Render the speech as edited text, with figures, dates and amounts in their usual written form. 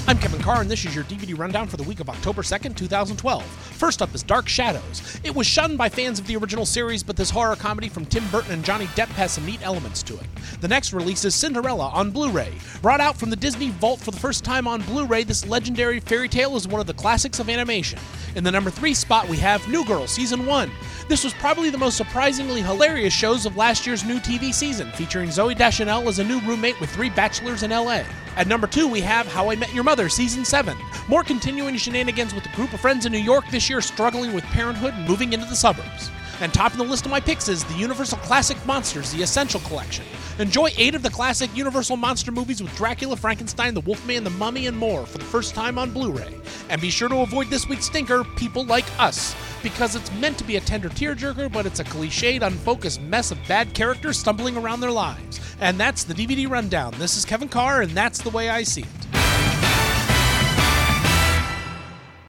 I'm Kevin Carr, and this is your DVD rundown for the week of October 2nd, 2012. First up is Dark Shadows. It was shunned by fans of the original series, but this horror comedy from Tim Burton and Johnny Depp has some neat elements to it. The next release is Cinderella on Blu-ray. Brought out from the Disney Vault for the first time on Blu-ray, this legendary fairy tale is one of the classics of animation. In the number 3 spot, we have New Girl Season 1. This was probably the most surprisingly hilarious shows of last year's new TV season, featuring Zooey Deschanel as a new roommate with 3 bachelors in LA. At number 2, we have How I Met Your Mother Season 7. More continuing shenanigans with a group of friends in New York this year struggling with parenthood and moving into the suburbs. And topping the list of my picks is the Universal Classic Monsters, the Essential Collection. Enjoy 8 of the classic Universal monster movies with Dracula, Frankenstein, the Wolfman, the Mummy, and more for the first time on Blu-ray. And be sure to avoid this week's stinker, People Like Us, because it's meant to be a tender tearjerker, but it's a cliched, unfocused mess of bad characters stumbling around their lives. And that's the DVD rundown. This is Kevin Carr, and that's the way I see it.